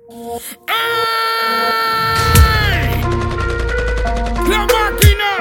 ¡Ey! La máquina.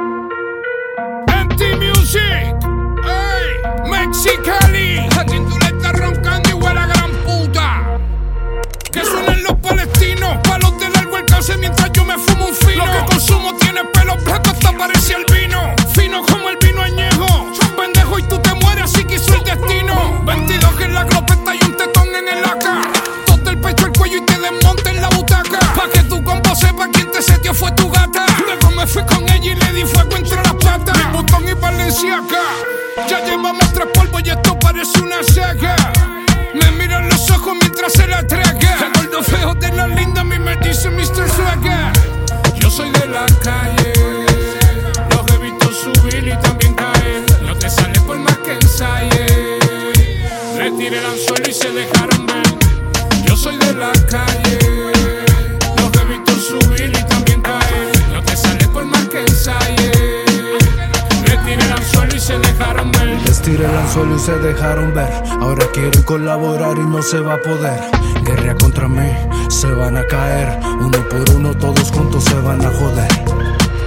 Anti-Music. ¡Ey! Mexicali. Aquí tú le estás roncando igual a gran puta. Que suenen los palestinos. Palos de largo alcance mientras yo me fumo un fino. Lo que consumo tiene pelos blancos, hasta parece el vino. Fino como el vino añejo. Son pendejos y tú te mueres, así quiso el destino. 22 que en la glopeta y un tetón en el AK. Todo el pecho, el cuello y te desmonte en la butaca. Pa' que tu combo sepa quién te setió fue tu gata. Luego me fui con ella y le di fuego entre las patas. Mi botón y Valenciaga. Ya llevamos 3 polvos y esto parece una saga. Me miran los ojos mientras se la traga. El gordo feo de la linda a mí me dice Mr. Swagger. Yo soy de la calle. Los he visto subir y también caer. No te sale por más que ensaye. Le tiré el anzuelo y se dejaron ver. Yo soy de la calle. Los he visto subir y también caer. No te sale por más que ensaye. Le tiré el anzuelo y se dejaron ver. Les tiré el anzuelo y se dejaron ver. Ahora quieren colaborar y no se va a poder. Guerra contra mí, se van a caer. Uno por uno, todos juntos se van a joder.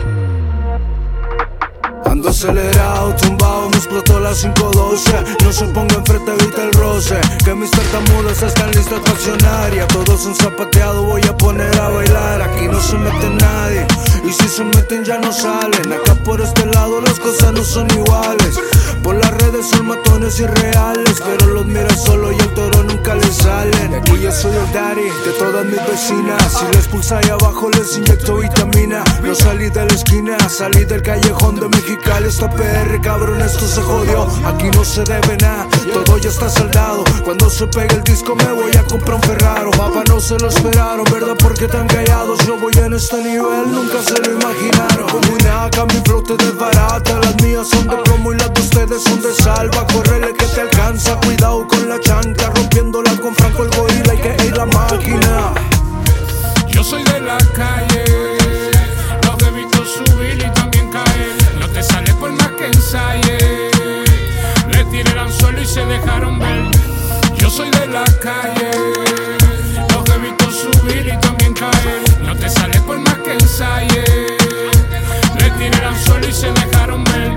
Ando acelerado, tumbado, me explotó la 512. No se ponga enfrente, evita el roce. Que mis tartamudas están listas para accionar. Y a todos un zapateado voy a poner a bailar. Aquí no se mete nadie, y si se meten ya no salen. Acá por este lado las cosas no son iguales. Por las redes son matones irreales, pero los mira solo y el toro nunca le salen. Aquí yo soy el daddy de todas mis vecinas. Si les pulsa ahí abajo les inyecto vitamina. No salí de la esquina, salí del callejón de Mexicali. Esta PR, cabrón, esto se jodió. Aquí no se debe nada, todo ya está saldado. Cuando se pegue el disco me voy a comprar un Ferraro. Papá, no se lo esperaron, ¿verdad? Porque tan callados. Yo voy en este nivel, nunca se lo imaginaron. Como una AK, mi flow te desbarata. Las mías son de plomo y las de ustedes son de salva. Córrele que te alcanza, cuidado con la chanca. Rompiéndola con Franco el gorila y que es la máquina. Yo soy de la calle. Los he visto subir y también caer. No te sale por más que ensaye. Le tiré el anzuelo y se dejaron ver. Yo soy de la calle. Los he visto subir y también caer. No te sale por más que ensaye. Le tiré el anzuelo y se dejaron ver.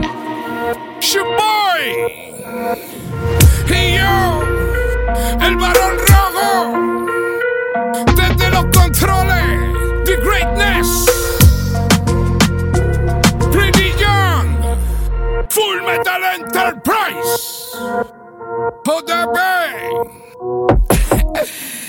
Boy y yo, el Barón Rojo, desde los controles, The Greatness, Pretty Young, Full Metal Enterprise, JB.